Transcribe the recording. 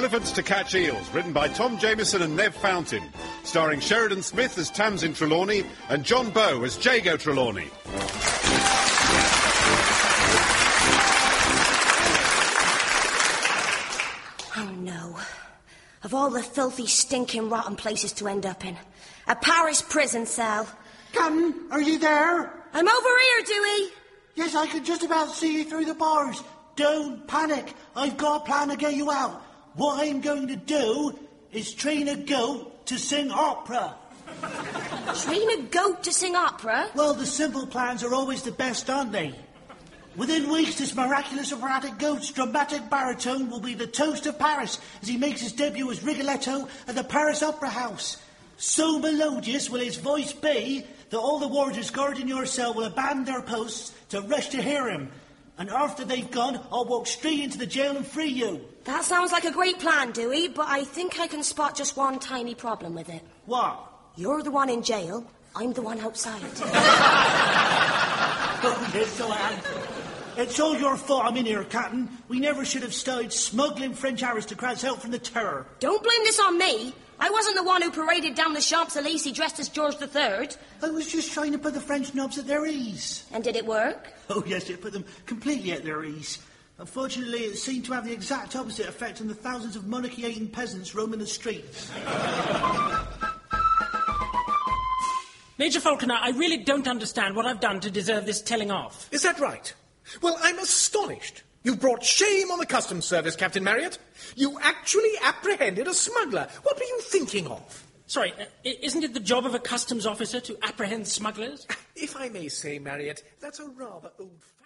Elephants to Catch Eels, written by Tom Jameson and Nev Fountain, starring Sheridan Smith as Tamsin Trelawney and John Bowe as Jago Trelawney. Oh, no. Of all the filthy, stinking, rotten places to end up in. A Paris prison cell. Captain, are you there? I'm over here, Dewey. Yes, I can just about see you through the bars. Don't panic. I've got a plan to get you out. What I'm going to do is train a goat to sing opera. Train a goat to sing opera? Well, the simple plans are always the best, aren't they? Within weeks, this miraculous operatic goat's dramatic baritone will be the toast of Paris as he makes his debut as Rigoletto at the Paris Opera House. So melodious will his voice be that all the warders guarding your cell will abandon their posts to rush to hear him. And after they've gone, I'll walk straight into the jail and free you. That sounds like a great plan, Dewey, but I think I can spot just one tiny problem with it. What? You're the one in jail, I'm the one outside. Oh, yes, so I am. It's all your fault I'm in here, Captain. We never should have started smuggling French aristocrats out from the terror. Don't blame this on me. I wasn't the one who paraded down the Champs-Élysées dressed as George III. I was just trying to put the French nobs at their ease. And did it work? Oh, yes, it put them completely at their ease. Unfortunately, it seemed to have the exact opposite effect on the thousands of monarchy-hating peasants roaming the streets. Major Falconer, I really don't understand what I've done to deserve this telling off. Is that right? Well, I'm astonished. You brought shame on the customs service, Captain Marriott. You actually apprehended a smuggler. What were you thinking of? Sorry, isn't it the job of a customs officer to apprehend smugglers? If I may say, Marriott, that's a rather old...